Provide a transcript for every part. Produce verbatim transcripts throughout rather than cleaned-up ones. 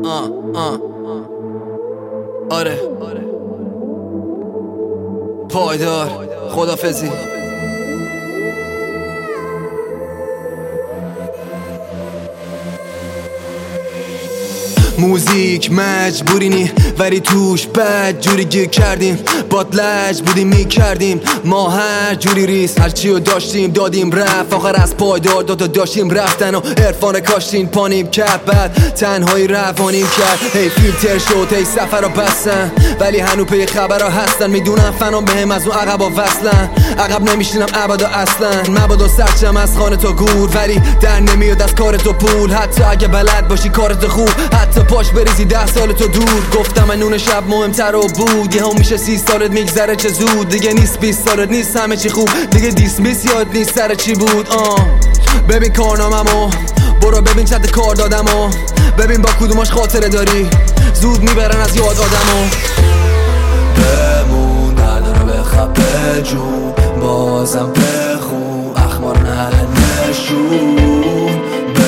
آه آه آره پایدار خدافزی. موزیک مجبوری نی ولی توش بد جوری گیر کردیم، باد لج بودیم میکردیم ما هر جوری ریس هرچی رو داشتیم دادیم رفت، آخر از پایدار دادا داشتیم رفتن و عرفان کاشتین پانیم کرد، بعد تنهایی روانیم کرد. هی فیلتر شد هی سفر رو بستن ولی هنو پی خبر ها هستن، میدونم فنام بهم از اون عقبا وصلن، عقب نمیشینم ابدا اصلا، مبادا سرچم از خانه تا گور ولی در نمیاد از کار تو پول، حتی اگه بلد باشی کارت خوب، حتی پاش بریزی ده سال تو دور. گفتم من نون شب مهمتر رو بود، یه هم میشه سی سالت میگذره چه زود، دیگه نیست بیست سالت نیست همه چی خوب، دیگه دیسمیس یاد نیست سر چی بود. آه ببین کارناممو برو ببین چند کار دادمو، ببین با کدوماش خاطره داری، زود میبرن از یاد آدمو. بمون نداره بخب جون بازم بخون اخبار نهل نشون،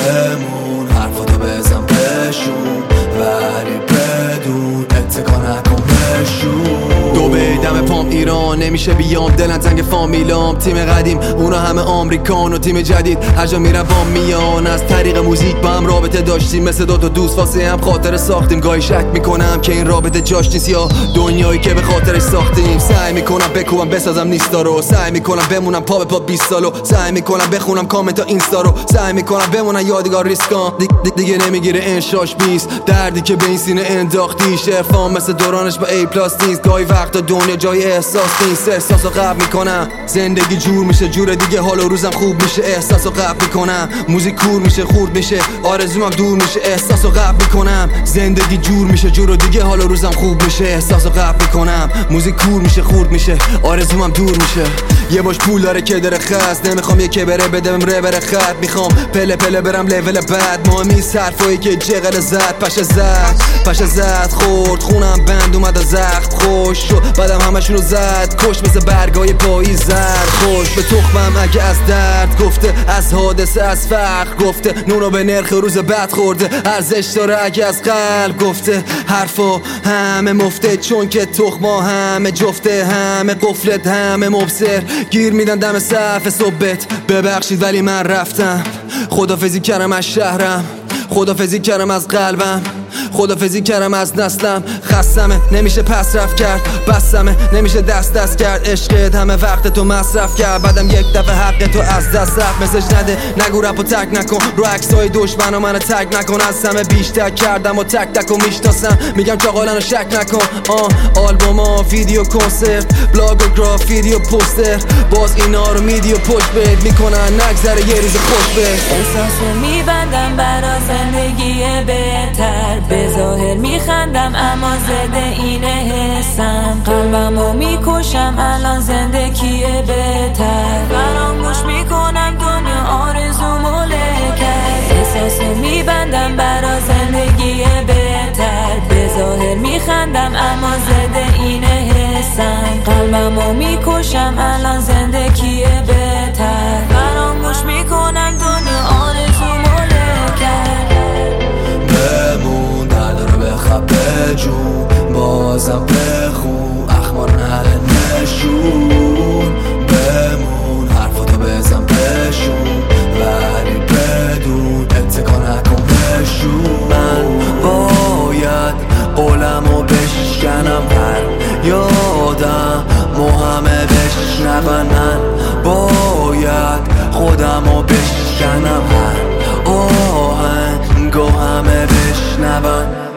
بمون حرفاتو بزن بشون ولی بدون اتکا نکن بشون. دو بیدم پام ایران نمیشه بیام، دلن تنگ فامیلام، تیم قدیم اونا همه آمریکان و تیم جدید هر جا میرم با میان، از طریق موزیک با هم رابطه داشتیم مثل دو تا دوست واسه هم خاطره ساختیم، گاهی شک میکنم که این رابطه جاش نیست یا دنیایی که به خاطرش ساختیم، سعی میکنم بکوبم بسازم نیستا رو، سعی میکنم بمونم پا به پا بیست سالو، سعی میکنم بخونم کامنت اینستا رو، سعی میکنم بمونم یادگار ریسکام، دی دیگه نمیگیره انشاش بیست دردی که به این سینه انداختیش، عرفان مثل دورانش با ای پلاس نیست، گاهی وقتا دنیا جای احساس نیست، احساسو قبل میکنم زندگی جور میشه جور دیگه، حال و روزم خوب میشه احساسو قبل میکنم، موزیک کور میشه خورد میشه آرزومم دور میشه احساسو قبل میکنم، زندگی جور میشه جور دیگه حال و روزم خوب میشه احساسو قبل میکنم، موزیک کور میشه خورد میشه آرزومم دور میشه. یه باش پول داره که داره خست، نمیخوام یکی بره بدم ره بره خط، میخوام پله پله برم لول بعد، مهمی صرفایی که جغل زد پشه زد پشه زد خورد خونم بند اومد از زخم خوش شد، بعدم همشونو زد کش مثل برگای پاییز زد، خوش به تخمم اگه از درد گفته، از حادثه از فقر گفته، نونو به نرخ روز بعد خورده، ارزش داره اگه از قلب گفته، حرفا همه مفته چون که تخما همه جفته، همه قفلت همه مبصر گیر میدن دم صف صبحت، ببخشید ولی من رفتم، خدافزی کردم از شهرم، خدافزی کردم از قلبم، خدافزی کردم از نسلم، خستمه نمیشه پس رفت کرد، بستمه نمیشه دست دست کرد، عشقت همه وقت تو مصرف کرد، بعدم یک دفعه حق تو از دست رفت، مسج نده نگو رپو تک نکن، رو عکسای دشمن و منو تک نکن، از همه بیشتر کردم و تک تک و میشناسم، میگم چاقالن و شک نکن. آه آلبوما ویدیو کنسرت بلاگ و گرافیتی و پوستر، باز اینا رو میدی و پشت بهت میکنن نگذره یه روز خوش به احساسو میبندم برا زندگی بهتر، به ظاهر میخندم اما زده اینه حسم، قلبمو میکشم الان زندگیه بهتر، فراموش میکنم دنیا آرزومو لکر، احساسو میبندم برا زندگی بهتر، به ظاهر میخندم اما زده اینه حسم، قلبمو میکشم الان زندگیه بهتر، فراموش میکنم دنیا آرزومو لکر. بمون نداره بخب جون بازم بخون اخبار نهل نشون، بمون حرفاتو بزن بشون ولی بدون اتکا نکن بشون. من باید قولمو بشکنم هر یادم همه بشنون، من باید خودمو بشکنم هر آهنگو همه بشنون.